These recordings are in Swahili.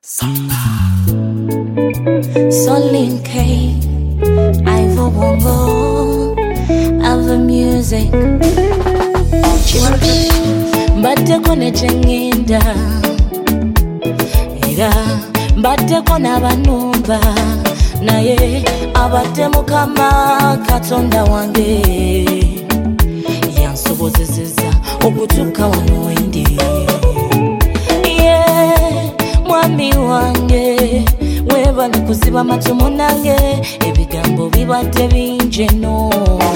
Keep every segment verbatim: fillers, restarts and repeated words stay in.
Solin K, Ivo Bongo, Ava Music. Mbate kone chengenda, Ega, mbate kone abanumba, Naye, abate mukama katonda wange, Yansobozezeza, okutuka wano wendi. Mwami wange webale kuziba matomo nange ebigambo bibadde bingi no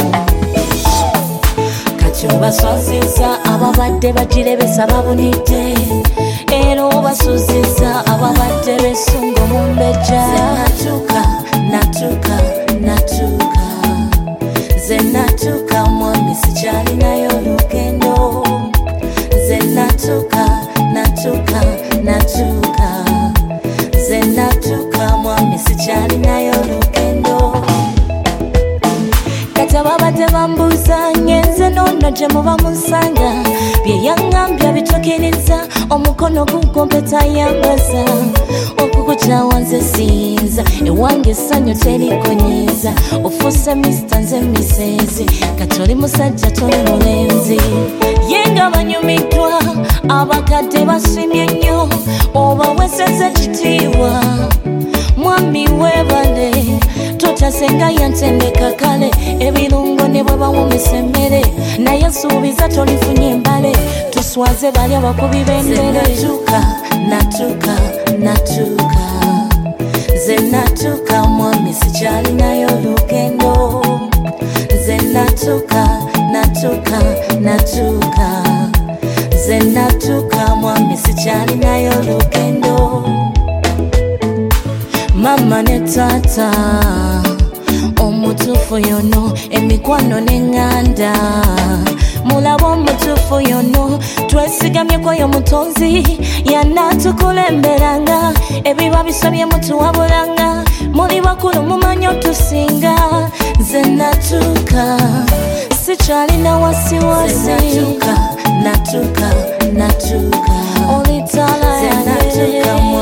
kati obaswaziza ababadde bagirebesa babunidde era obasuziza ababadde besungo mu mbejja natuka natuka natuka ze natuka mwami sikyalinayo lugendo ze natuka natuka natuka ze natuka mwami sikyalinayo lugendo kati ababadde bambuuza ngenze nono gye muba munsanga bye yaŋŋambya bitukiriza omukono gugompeta yambaza okukukyawa nze siyinza ewange essanyu terikonyiza ofuuse misita nze misezi kati oli musajja toli mulenzi yenga banyumiddwa abakadde basimye nnyo oba weseze kitiibwa mwami webale totasenga yantendeka kale ebirungo ne bwe bawomesa emmere naye suubiza tolifunye embale tuswaze bali abakubi b'endere natuka natuka natuka ze natuka mwami sikyalinayo lugendo ze natuka natuka natuka ze natuka mwami sikyalinayo lugendo mama ne tata omutuufu yono emikwano n'eŋŋanda mulaba omutuufu yono twesigamyeko yo mutonzi yanatukulemberanga ebiba bisobye mutuwabulanga muli bakulu mumanyi otusinga ze natuka sikyalina wasiwasi natuka natuka natuka olitala yanatuka